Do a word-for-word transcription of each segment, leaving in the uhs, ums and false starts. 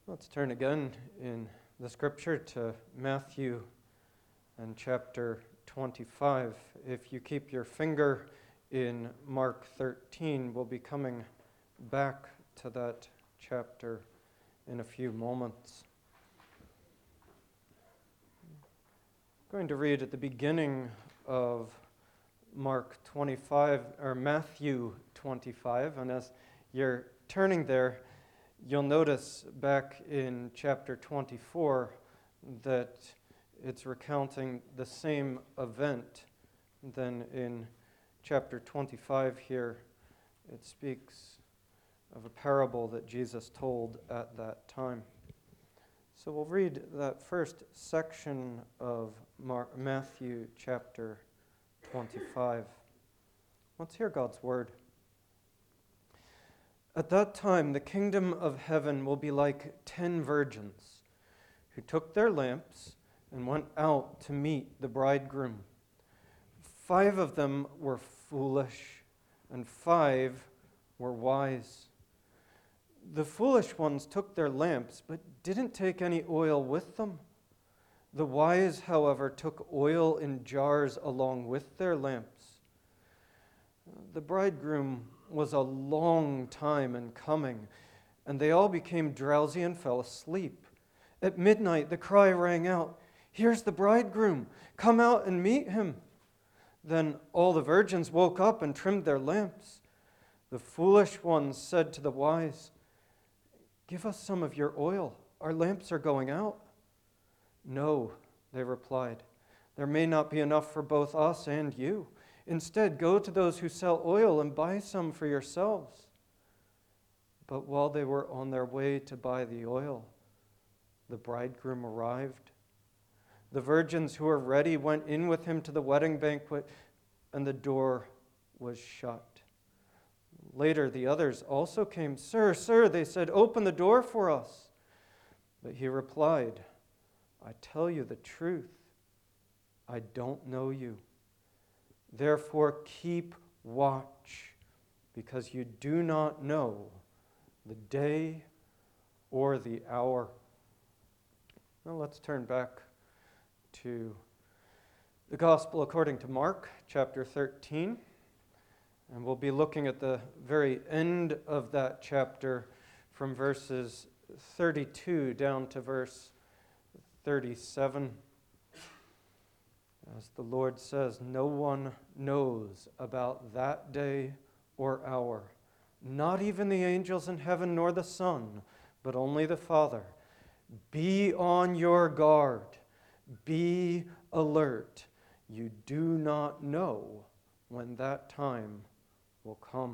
Let's turn again in the scripture to Matthew and chapter twenty-five. If you keep your finger in Mark thirteen, we'll be coming back to that chapter in a few moments. I'm going to read at the beginning of Mark twenty-five, or Matthew twenty-five, and as you're turning there, you'll notice back in chapter twenty-four that it's recounting the same event. Then in chapter twenty-five here, it speaks of a parable that Jesus told at that time. So we'll read that first section of Mar- Matthew chapter twenty-five. Let's hear God's word. At that time, the kingdom of heaven will be like ten virgins who took their lamps and went out to meet the bridegroom. Five of them were foolish, and five were wise. The foolish ones took their lamps, but didn't take any oil with them. The wise, however, took oil in jars along with their lamps. The bridegroom was a long time in coming, and they all became drowsy and fell asleep. At midnight, the cry rang out, "Here's the bridegroom! Come out and meet him!" Then all the virgins woke up and trimmed their lamps. The foolish ones said to the wise, "Give us some of your oil. Our lamps are going out." "No," they replied, "there may not be enough for both us and you. Instead, go to those who sell oil and buy some for yourselves." But while they were on their way to buy the oil, the bridegroom arrived. The virgins who were ready went in with him to the wedding banquet, and the door was shut. Later, the others also came. "Sir, sir," they said, "open the door for us." But he replied, "I tell you the truth, I don't know you. Therefore keep watch, because you do not know the day or the hour." Now let's turn back to the Gospel according to Mark, chapter thirteen. And we'll be looking at the very end of that chapter from verses thirty-two down to verse thirty-seven. As the Lord says, "No one knows about that day or hour, not even the angels in heaven nor the Son, but only the Father. Be on your guard. Be alert. You do not know when that time will come."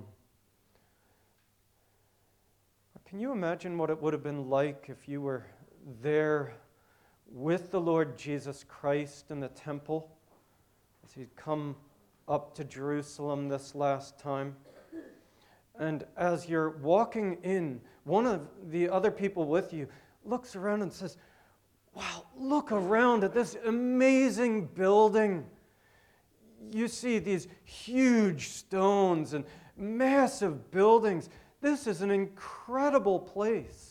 Can you imagine what it would have been like if you were there with the Lord Jesus Christ in the temple as he'd come up to Jerusalem this last time? And as you're walking in, one of the other people with you looks around and says, "Wow, look around at this amazing building. You see these huge stones and massive buildings. This is an incredible place."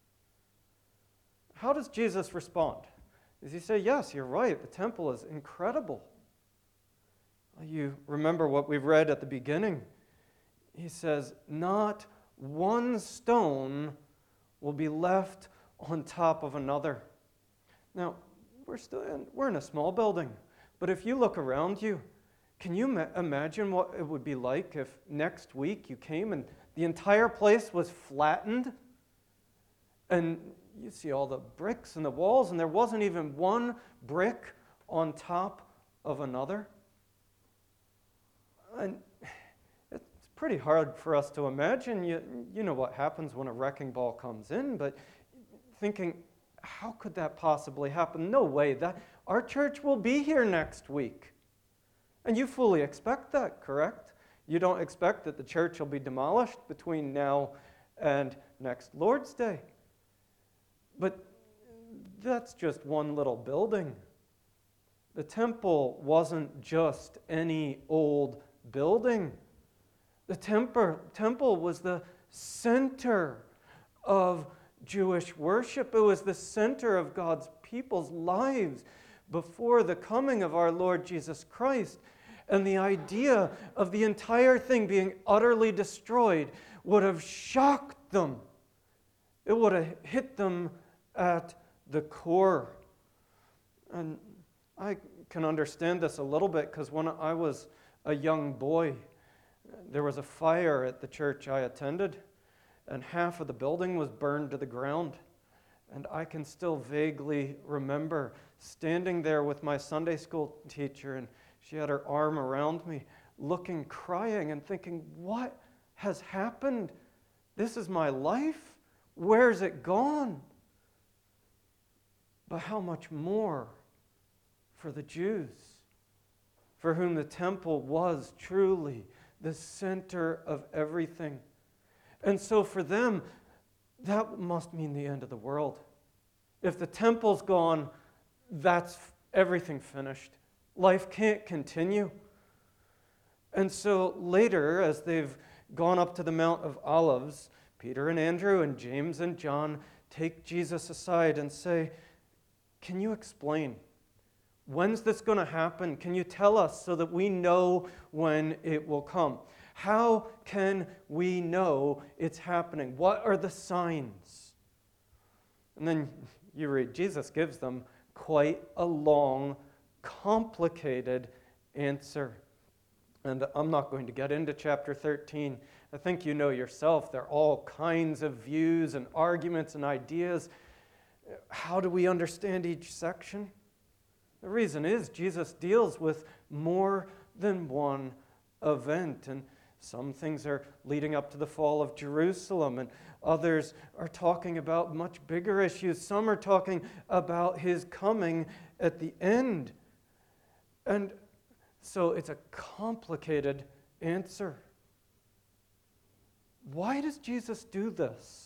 How does Jesus respond? Does he say, "Yes, you're right, the temple is incredible"? You remember what we read at the beginning. He says, "Not one stone will be left on top of another." Now, we're still in, we're in a small building, but if you look around you, can you ma- imagine what it would be like if next week you came and the entire place was flattened and you see all the bricks and the walls and there wasn't even one brick on top of another? And it's pretty hard for us to imagine. You, you know what happens when a wrecking ball comes in, but thinking, how could that possibly happen? No way. That our church will be here next week. And you fully expect that, correct? You don't expect that the church will be demolished between now and next Lord's Day. But that's just one little building. The temple wasn't just any old building. The temper, temple was the center of Jewish worship. It was the center of God's people's lives before the coming of our Lord Jesus Christ. And the idea of the entire thing being utterly destroyed would have shocked them. It would have hit them at the core. And I can understand this a little bit because when I was a young boy, there was a fire at the church I attended, and half of the building was burned to the ground. And I can still vaguely remember standing there with my Sunday school teacher, and she had her arm around me, looking, crying, and thinking, what has happened? This is my life? Where's it gone? But how much more for the Jews, for whom the temple was truly the center of everything. And so for them, that must mean the end of the world. If the temple's gone, that's everything finished. Life can't continue. And so later, as they've gone up to the Mount of Olives, Peter and Andrew and James and John take Jesus aside and say, can you explain? When's this going to happen? Can you tell us so that we know when it will come? How can we know it's happening? What are the signs? And then you read, Jesus gives them quite a long, complicated answer. And I'm not going to get into chapter thirteen. I think you know yourself, there are all kinds of views and arguments and ideas. How do we understand each section? The reason is Jesus deals with more than one event, and some things are leading up to the fall of Jerusalem, and others are talking about much bigger issues. Some are talking about his coming at the end. And so it's a complicated answer. Why does Jesus do this?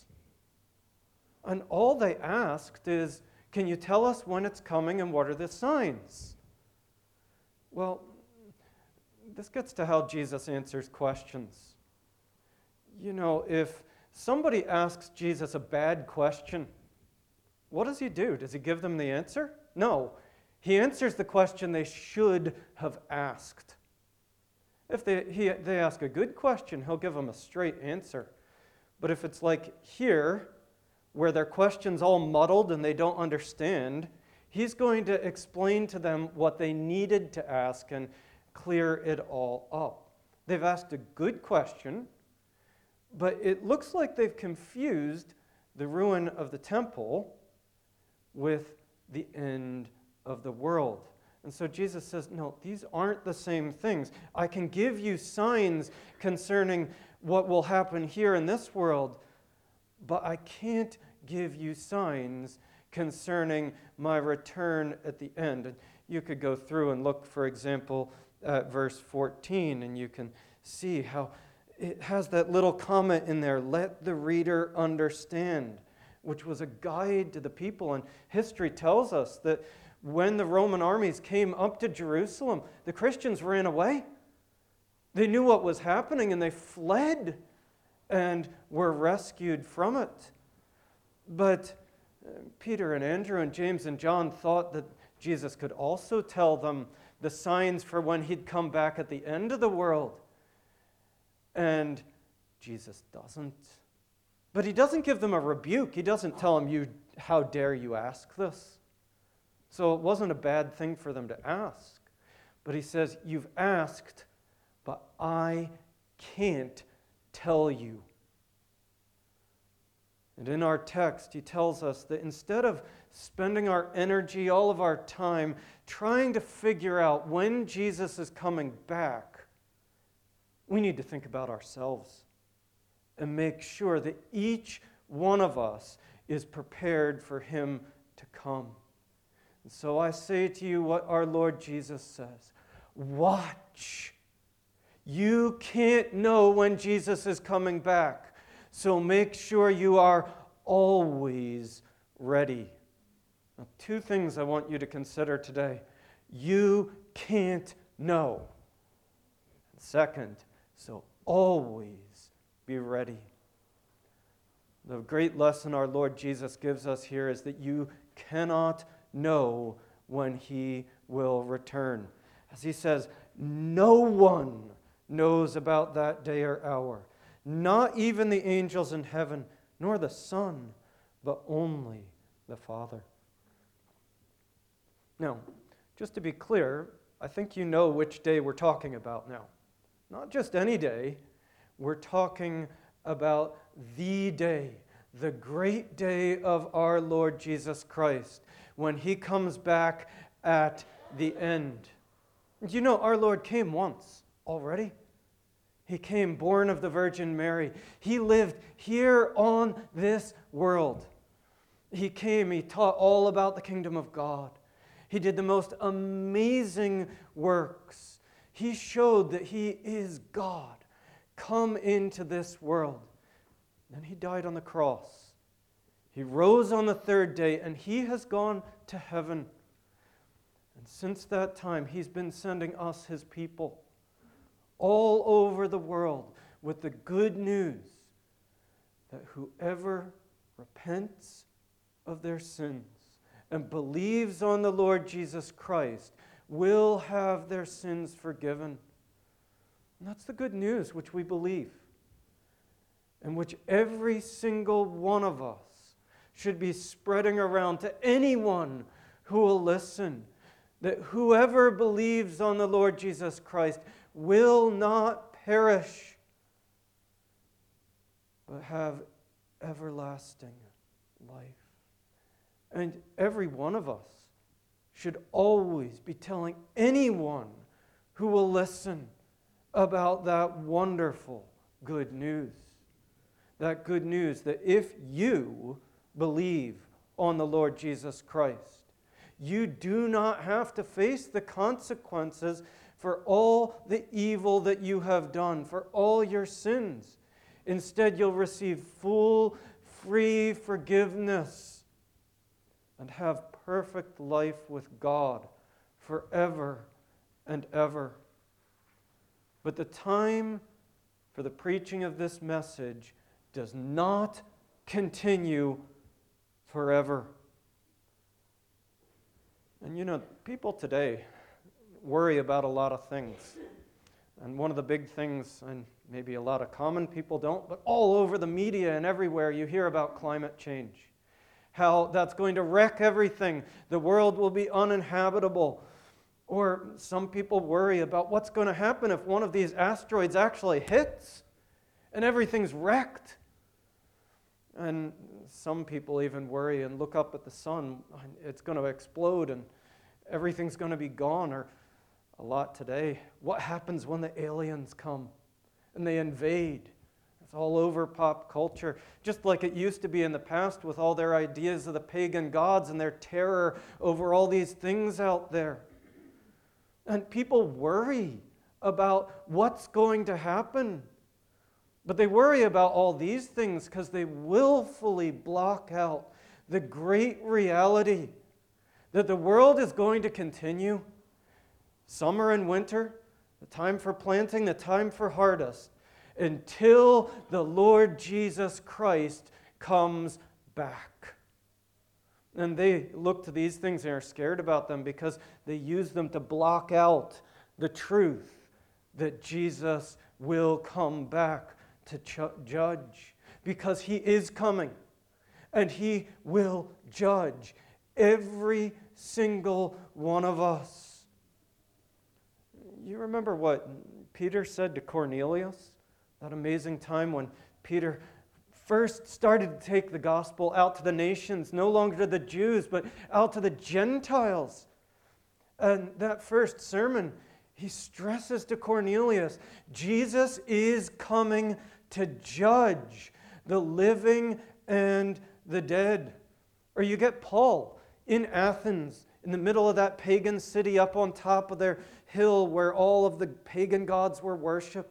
And all they asked is, can you tell us when it's coming and what are the signs? Well, this gets to how Jesus answers questions. You know, if somebody asks Jesus a bad question, what does he do? Does he give them the answer? No. He answers the question they should have asked. If they, he, they ask a good question, he'll give them a straight answer. But if it's like here, where their question's all muddled and they don't understand, he's going to explain to them what they needed to ask and clear it all up. They've asked a good question, but it looks like they've confused the ruin of the temple with the end of the world. And so Jesus says, no, these aren't the same things. I can give you signs concerning what will happen here in this world, but I can't give you signs concerning my return at the end. And you could go through and look, for example, at verse fourteen, and you can see how it has that little comment in there, let the reader understand, which was a guide to the people. And history tells us that when the Roman armies came up to Jerusalem, the Christians ran away. They knew what was happening, and they fled and were rescued from it. But Peter and Andrew and James and John thought that Jesus could also tell them the signs for when he'd come back at the end of the world. And Jesus doesn't. But he doesn't give them a rebuke. He doesn't tell them, "You, how dare you ask this?" So it wasn't a bad thing for them to ask. But he says, you've asked, but I can't tell you. And in our text, he tells us that instead of spending our energy, all of our time, trying to figure out when Jesus is coming back, we need to think about ourselves and make sure that each one of us is prepared for him to come. And so I say to you what our Lord Jesus says, watch. You can't know when Jesus is coming back. So make sure you are always ready. Now, two things I want you to consider today. You can't know. Second, so always be ready. The great lesson our Lord Jesus gives us here is that you cannot know when he will return. As he says, no one knows about that day or hour, not even the angels in heaven, nor the Son, but only the Father. Now, just to be clear, I think you know which day we're talking about now. Not just any day, we're talking about the day, the great day of our Lord Jesus Christ, when he comes back at the end. You know, our Lord came once already. He came born of the Virgin Mary. He lived here on this world. He came, he taught all about the kingdom of God. He did the most amazing works. He showed that he is God, come into this world. Then he died on the cross. He rose on the third day, and he has gone to heaven. And since that time, he's been sending us, his people, all over the world with the good news that whoever repents of their sins and believes on the Lord Jesus Christ will have their sins forgiven. And that's the good news which we believe, and which every single one of us should be spreading around to anyone who will listen, that whoever believes on the Lord Jesus Christ will not perish, but have everlasting life. And every one of us should always be telling anyone who will listen about that wonderful good news. That good news that if you believe on the Lord Jesus Christ, you do not have to face the consequences for all the evil that you have done, for all your sins. Instead, you'll receive full, free forgiveness and have perfect life with God forever and ever. But the time for the preaching of this message does not continue forever. And you know, people today worry about a lot of things. And one of the big things, and maybe a lot of common people don't, but all over the media and everywhere you hear about climate change. How that's going to wreck everything. The world will be uninhabitable. Or some people worry about what's going to happen if one of these asteroids actually hits and everything's wrecked. And some people even worry and look up at the sun. It's going to explode and everything's going to be gone. Or a lot today, what happens when the aliens come and they invade? It's all over pop culture, just like it used to be in the past with all their ideas of the pagan gods and their terror over all these things out there. And people worry about what's going to happen. But they worry about all these things because they willfully block out the great reality that the world is going to continue. Summer and winter, the time for planting, the time for harvest, until the Lord Jesus Christ comes back. And they look to these things and are scared about them because they use them to block out the truth that Jesus will come back to ch- judge. Because he is coming, and he will judge every single one of us. You remember what Peter said to Cornelius? That amazing time when Peter first started to take the gospel out to the nations, no longer to the Jews, but out to the Gentiles. And that first sermon, he stresses to Cornelius, Jesus is coming to judge the living and the dead. Or you get Paul in Athens, in the middle of that pagan city up on top of their hill where all of the pagan gods were worshipped.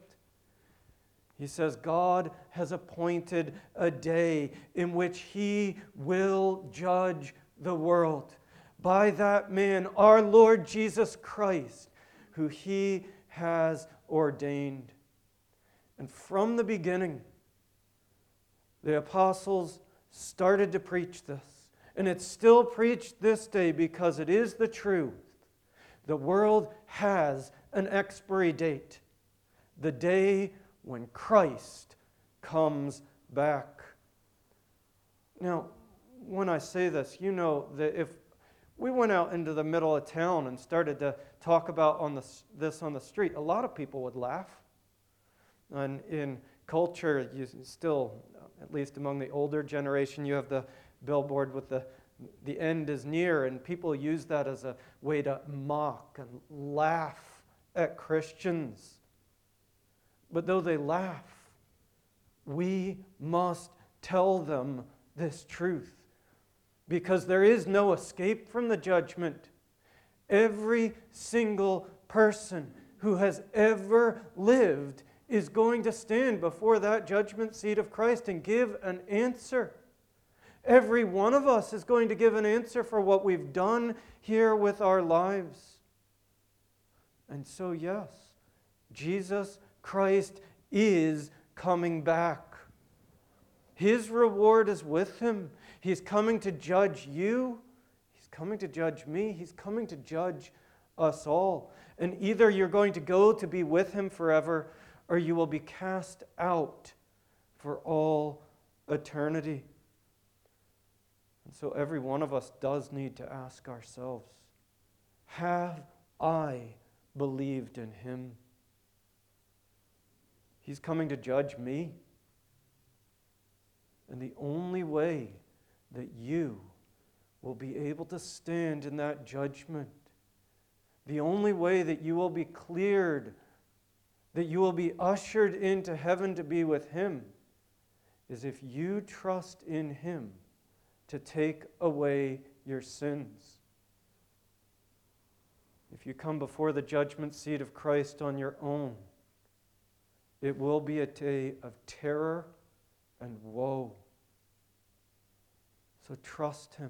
He says, God has appointed a day in which he will judge the world by that man, our Lord Jesus Christ, who he has ordained. And from the beginning, The apostles started to preach this, and it's still preached this day because it is the truth. The world has an expiry date, the day when Christ comes back. Now, when I say this, you know that if we went out into the middle of town and started to talk about on the, this on the street, a lot of people would laugh. And in culture, you still, at least among the older generation, you have the billboard with the the end is near, and people use that as a way to mock and laugh at Christians. But though they laugh, we must tell them this truth, because there is no escape from the judgment. Every single person who has ever lived is going to stand before that judgment seat of Christ and give an answer. Every one of us is going to give an answer for what we've done here with our lives. And so, yes, Jesus Christ is coming back. His reward is with him. He's coming to judge you. He's coming to judge me. He's coming to judge us all. And either you're going to go to be with him forever, or you will be cast out for all eternity. And so every one of us does need to ask ourselves, have I believed in him? He's coming to judge me. And the only way that you will be able to stand in that judgment, the only way that you will be cleared, that you will be ushered into heaven to be with him, is if you trust in him to take away your sins. If you come before the judgment seat of Christ on your own, it will be a day of terror and woe. So trust him.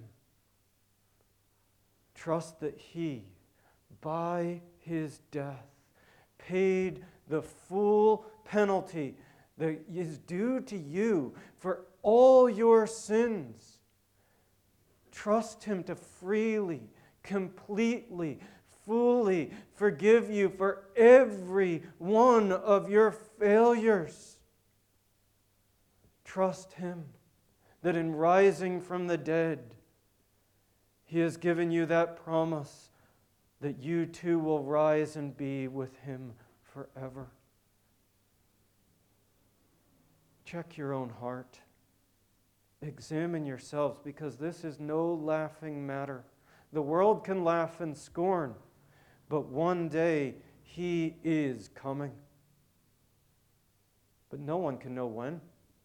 Trust that he, by his death, paid the full penalty that is due to you for all your sins. Trust him to freely, completely, fully forgive you for every one of your failures. Trust him that in rising from the dead, he has given you that promise that you too will rise and be with him forever. Check your own heart. Examine yourselves, because this is no laughing matter. The world can laugh and scorn, but one day he is coming. But no one can know when.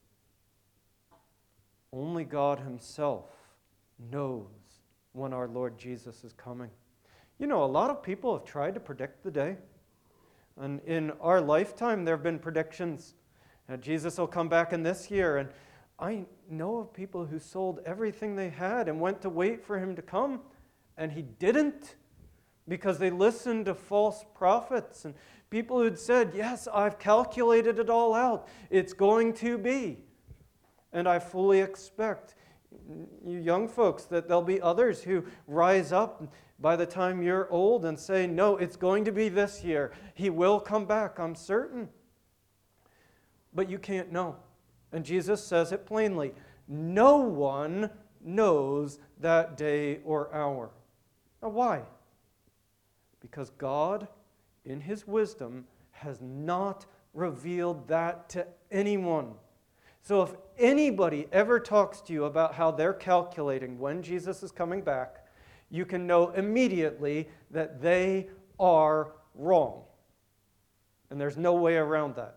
Only God himself knows when our Lord Jesus is coming. You know, a lot of people have tried to predict the day. And in our lifetime, there have been predictions. Uh, Jesus will come back in this year, and I know of people who sold everything they had and went to wait for him to come, and he didn't, because they listened to false prophets and people who'd said, yes, I've calculated it all out. It's going to be. And I fully expect, you young folks, that there'll be others who rise up by the time you're old and say, no, it's going to be this year. He will come back, I'm certain. But you can't know. And Jesus says it plainly. No one knows that day or hour. Now why? Because God, in his wisdom, has not revealed that to anyone. So if anybody ever talks to you about how they're calculating when Jesus is coming back, you can know immediately that they are wrong. And there's no way around that.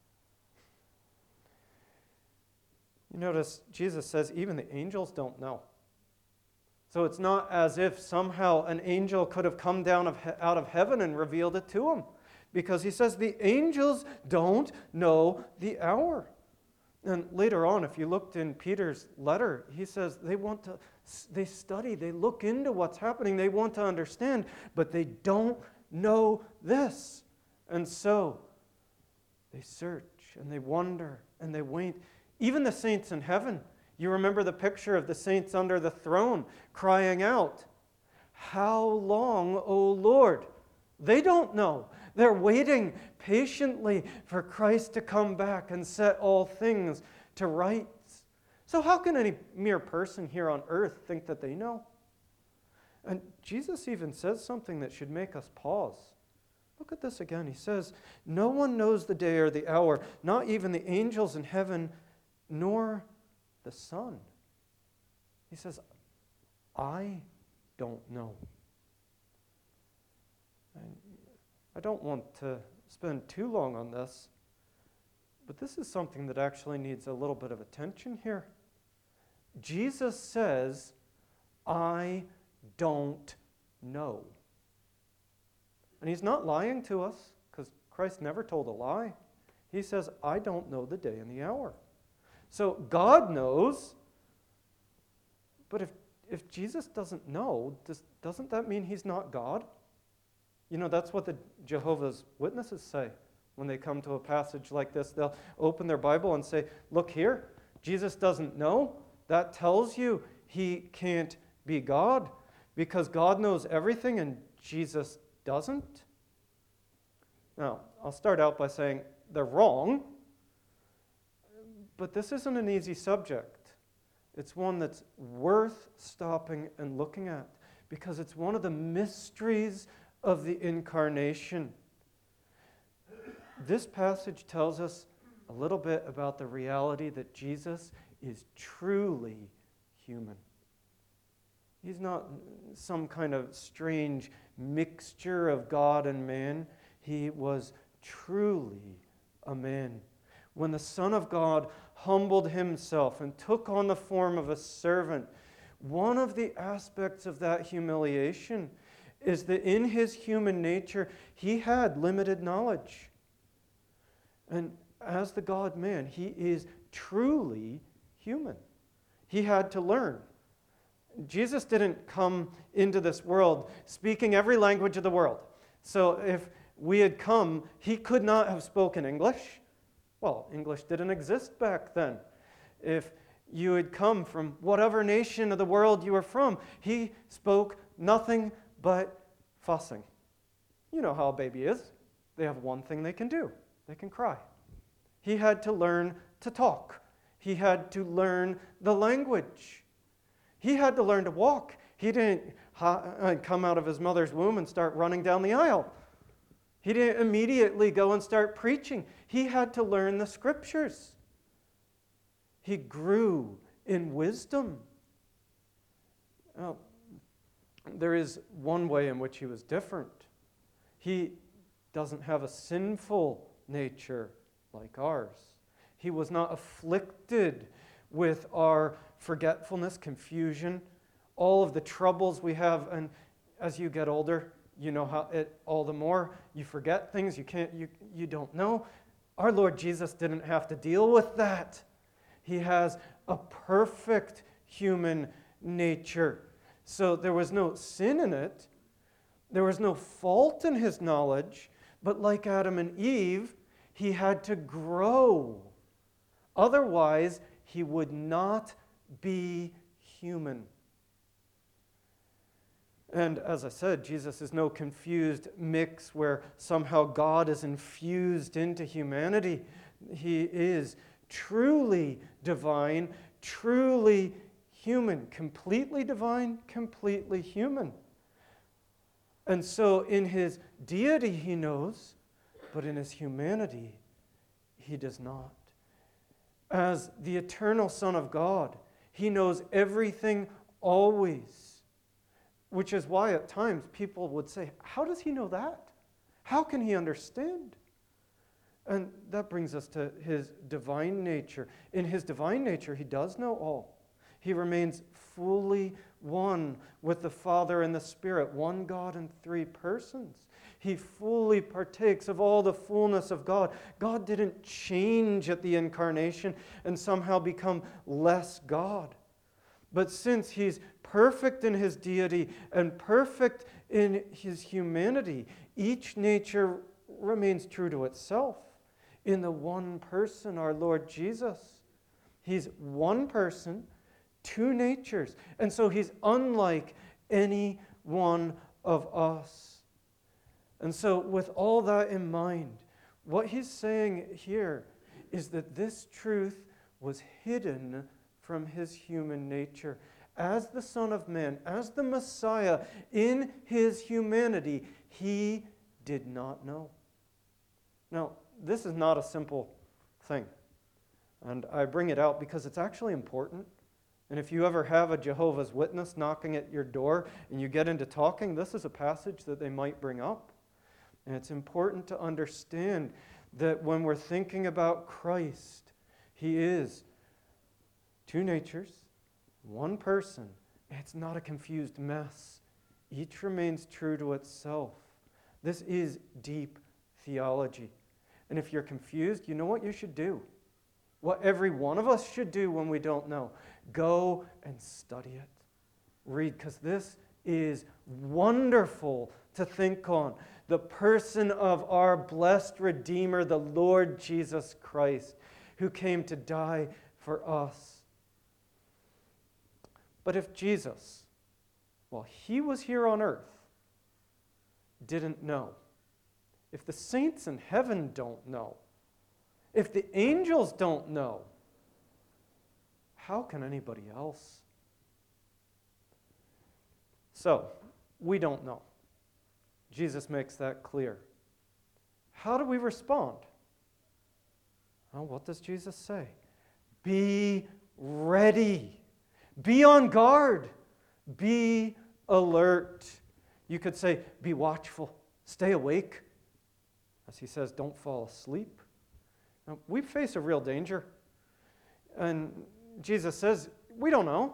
You notice Jesus says even the angels don't know. So it's not as if somehow an angel could have come down of he- out of heaven and revealed it to him. Because he says the angels don't know the hour. And later on, if you looked in Peter's letter, he says they want to, they study, they look into what's happening, they want to understand, but they don't know this. And so they search and they wonder and they wait. Even the saints in heaven, you remember the picture of the saints under the throne crying out, "How long, O Lord?" They don't know. They're waiting patiently for Christ to come back and set all things to rights. So how can any mere person here on earth think that they know? And Jesus even says something that should make us pause. Look at this again. He says, "No one knows the day or the hour, not even the angels in heaven, nor the Son." He says, "I don't know." And I don't want to spend too long on this, but this is something that actually needs a little bit of attention here. Jesus says, "I don't know." And he's not lying to us, because Christ never told a lie. He says, "I don't know the day and the hour." So God knows, but if, if Jesus doesn't know, does, doesn't that mean he's not God? You know, that's what the Jehovah's Witnesses say when they come to a passage like this. They'll open their Bible and say, "Look here, Jesus doesn't know. That tells you he can't be God, because God knows everything and Jesus doesn't." Now, I'll start out by saying they're wrong, but this isn't an easy subject. It's one that's worth stopping and looking at, because it's one of the mysteries of the incarnation. This passage tells us a little bit about the reality that Jesus is truly human. He's not some kind of strange mixture of God and man. He was truly a man. When the Son of God humbled himself and took on the form of a servant, one of the aspects of that humiliation is that in his human nature, he had limited knowledge. And as the God-man, he is truly human. He had to learn. Jesus didn't come into this world speaking every language of the world. So if we had come, he could not have spoken English. Well, English didn't exist back then. If you had come from whatever nation of the world you were from, he spoke nothing but fussing. You know how a baby is. They have one thing they can do. They can cry. He had to learn to talk. He had to learn the language. He had to learn to walk. He didn't ha- come out of his mother's womb and start running down the aisle. He didn't immediately go and start preaching. He had to learn the scriptures. He grew in wisdom. Now, there is one way in which he was different. He doesn't have a sinful nature like ours. He was not afflicted with our forgetfulness, confusion, all of the troubles we have. And as you get older, you know how it all the more you forget things you can't you you don't know. Our Lord Jesus didn't have to deal with that. He has a perfect human nature. So there was no sin in it. There was no fault in his knowledge, but like Adam and Eve, he had to grow. Otherwise, he would not be human. And as I said, Jesus is no confused mix where somehow God is infused into humanity. He is truly divine, truly human, completely divine, completely human. And so in his deity he knows, but in his humanity he does not. As the eternal Son of God, he knows everything always, which is why at times people would say, how does he know that? How can he understand? And that brings us to his divine nature. In his divine nature, he does know all. He remains fully one with the Father and the Spirit, one God in three persons. He fully partakes of all the fullness of God. God didn't change at the incarnation and somehow become less God. But since he's perfect in his deity and perfect in his humanity, each nature remains true to itself in the one person, our Lord Jesus. He's one person, two natures. And so he's unlike any one of us. And so with all that in mind, what he's saying here is that this truth was hidden from his human nature. As the Son of Man, as the Messiah, in his humanity, he did not know. Now, this is not a simple thing. And I bring it out because it's actually important. And if you ever have a Jehovah's Witness knocking at your door and you get into talking, this is a passage that they might bring up. And it's important to understand that when we're thinking about Christ, he is two natures, one person. It's not a confused mess. Each remains true to itself. This is deep theology. And if you're confused, you know what you should do? What every one of us should do when we don't know. Go and study it. Read, because this is wonderful to think on. The person of our blessed Redeemer, the Lord Jesus Christ, who came to die for us. But if Jesus, while he was here on earth, didn't know, if the saints in heaven don't know, if the angels don't know, how can anybody else? So, we don't know. Jesus makes that clear. How do we respond? Well, what does Jesus say? Be ready. Be on guard. Be alert. You could say, be watchful. Stay awake. As he says, don't fall asleep. Now, we face a real danger. And Jesus says, we don't know.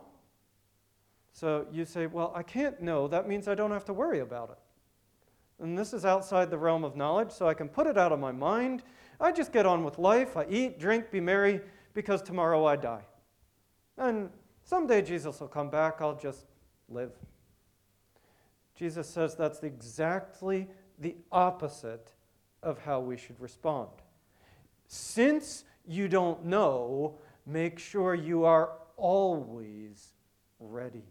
So you say, well, I can't know. That means I don't have to worry about it. And this is outside the realm of knowledge, so I can put it out of my mind. I just get on with life. I eat, drink, be merry, because tomorrow I die. And someday Jesus will come back. I'll just live. Jesus says that's exactly the opposite of how we should respond. Since you don't know, make sure you are always ready.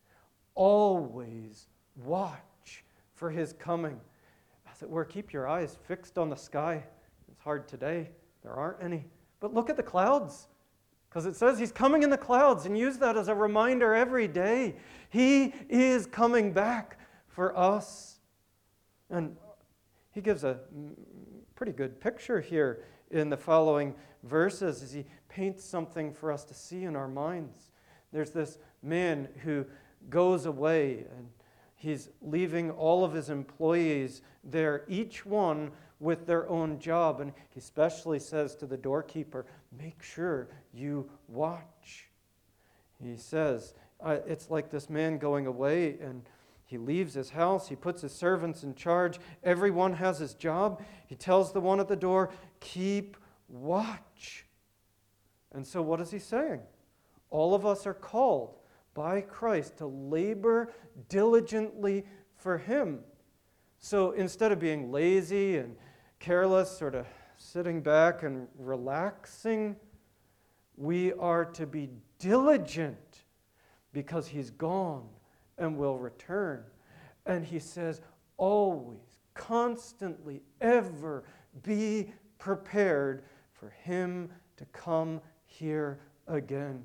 Always watch for his coming. As it were, keep your eyes fixed on the sky. It's hard today. There aren't any. But look at the clouds, because it says he's coming in the clouds, and use that as a reminder every day. He is coming back for us. And he gives a pretty good picture here in the following verses as he paints something for us to see in our minds. There's this man who goes away, and he's leaving all of his employees there, each one with their own job. And he especially says to the doorkeeper, make sure you watch. He says, uh, it's like this man going away, and he leaves his house. He puts his servants in charge. Everyone has his job. He tells the one at the door, keep watch. And so what is he saying? All of us are called by Christ to labor diligently for him. So instead of being lazy and careless, sort of sitting back and relaxing, we are to be diligent because he's gone and will return. And he says, always, constantly, ever be prepared for him to come here again.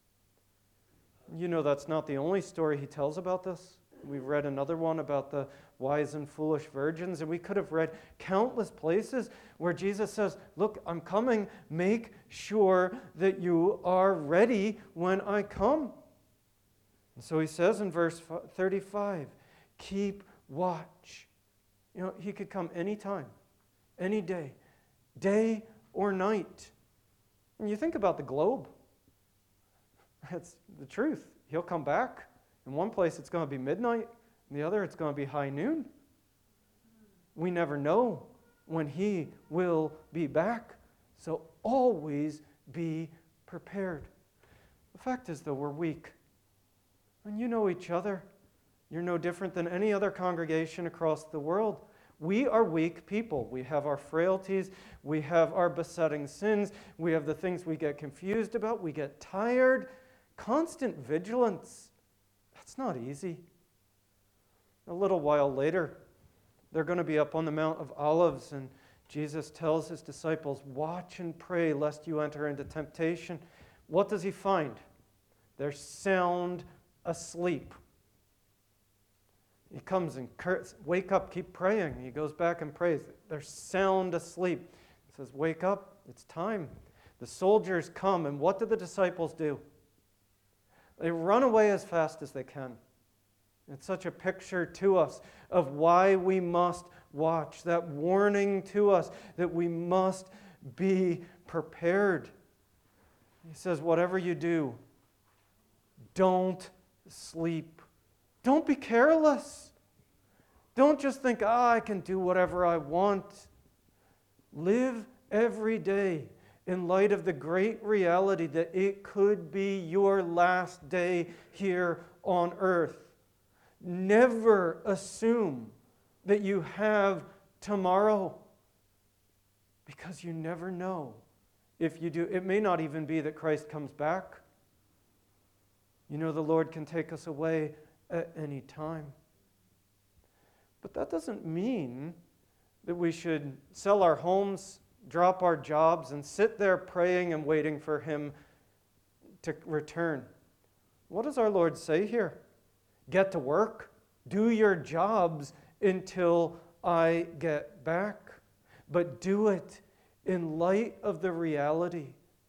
You know, that's not the only story he tells about this. We've read another one about the wise and foolish virgins, and we could have read countless places where Jesus says, look, I'm coming. Make sure that you are ready when I come. And so he says in verse thirty-five, keep watch. You know, he could come anytime, any day, day or night. And you think about the globe. That's the truth. He'll come back. In one place it's going to be midnight. In the other it's going to be high noon. We never know when he will be back. So always be prepared. The fact is, though, we're weak. And you know each other. You're no different than any other congregation across the world. We are weak people. We have our frailties. We have our besetting sins. We have the things we get confused about. We get tired. Constant vigilance. That's not easy. A little while later, they're going to be up on the Mount of Olives, and Jesus tells his disciples, watch and pray lest you enter into temptation. What does he find? They're sound asleep. He comes and curses, wake up, keep praying. He goes back and prays. They're sound asleep. He says, wake up, it's time. The soldiers come, and what do the disciples do? They run away as fast as they can. It's such a picture to us of why we must watch, that warning to us that we must be prepared. He says, whatever you do, don't sleep. Don't be careless. Don't just think, ah, I can do whatever I want. Live every day in light of the great reality that it could be your last day here on earth. Never assume that you have tomorrow, because you never know if you do. It may not even be that Christ comes back. You know, the Lord can take us away at any time. But that doesn't mean that we should sell our homes, drop our jobs, and sit there praying and waiting for him to return. What does our Lord say here? Get to work. Do your jobs until I get back. But do it in light of the reality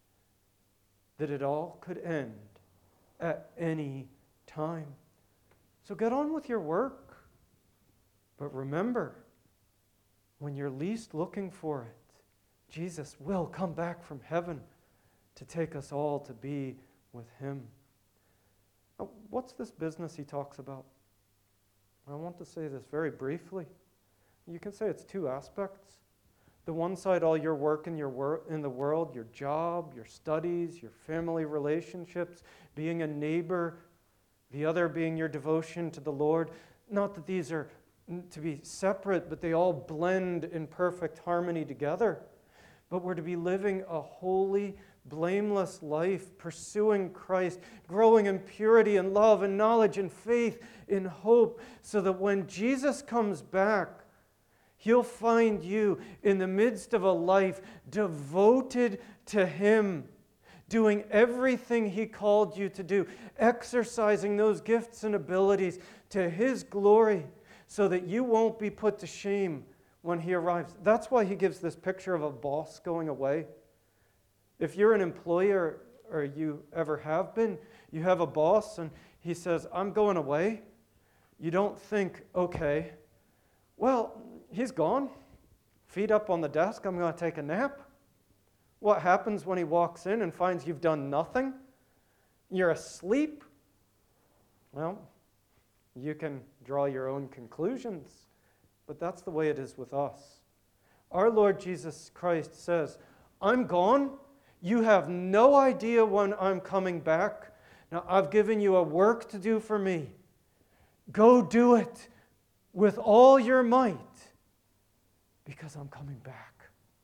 that it all could end at any time. So get on with your work. But remember, when you're least looking for it, Jesus will come back from heaven to take us all to be with him. Now, what's this business he talks about? I want to say this very briefly. You can say it's two aspects. The one side, all your work in, your wor- in the world, your job, your studies, your family relationships, being a neighbor. The other being your devotion to the Lord. Not that these are to be separate, but they all blend in perfect harmony together. But we're to be living a holy, blameless life, pursuing Christ, growing in purity and love and knowledge and faith in hope, so that when Jesus comes back, he'll find you in the midst of a life devoted to him, doing everything he called you to do, exercising those gifts and abilities to his glory, so that you won't be put to shame when he arrives. That's why he gives this picture of a boss going away. If you're an employer, or you ever have been, you have a boss and he says, I'm going away. You don't think, okay, well, he's gone. Feet up on the desk, I'm going to take a nap. What happens when he walks in and finds you've done nothing? You're asleep? Well, you can draw your own conclusions, but that's the way it is with us. Our Lord Jesus Christ says, I'm gone. You have no idea when I'm coming back. Now, I've given you a work to do for me. Go do it with all your might, because I'm coming back.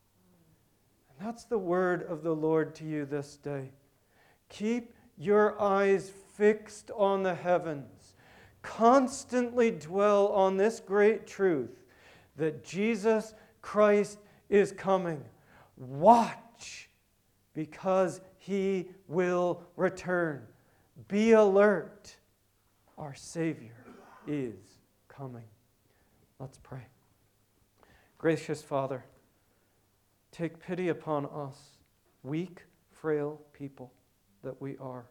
And that's the word of the Lord to you this day. Keep your eyes fixed on the heavens. Constantly dwell on this great truth that Jesus Christ is coming. Watch, because he will return. Be alert. Our Savior is coming. Let's pray. Gracious Father, take pity upon us, weak, frail people that we are.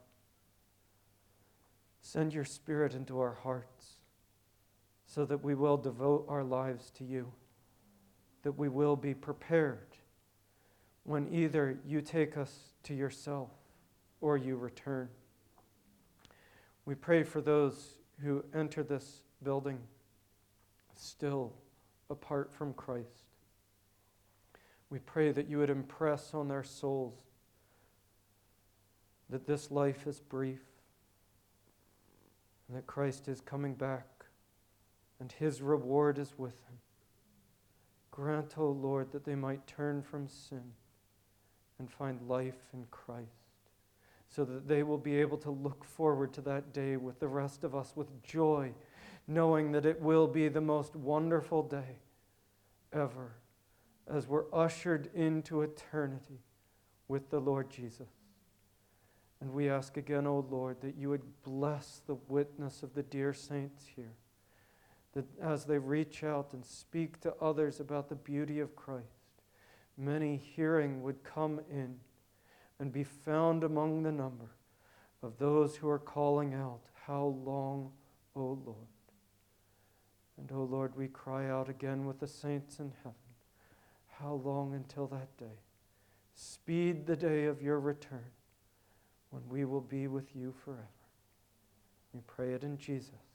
Send your Spirit into our hearts so that we will devote our lives to you, that we will be prepared when either you take us to yourself or you return. We pray for those who enter this building still apart from Christ. We pray that you would impress on their souls that this life is brief, and that Christ is coming back, and his reward is with him. Grant, O Lord, that they might turn from sin and find life in Christ, so that they will be able to look forward to that day with the rest of us with joy, knowing that it will be the most wonderful day ever as we're ushered into eternity with the Lord Jesus. And we ask again, O Lord, that you would bless the witness of the dear saints here, that as they reach out and speak to others about the beauty of Christ, many hearing would come in and be found among the number of those who are calling out, "How long, O Lord?" And, O Lord, we cry out again with the saints in heaven, how long until that day? Speed the day of your return when we will be with you forever. We pray it in Jesus.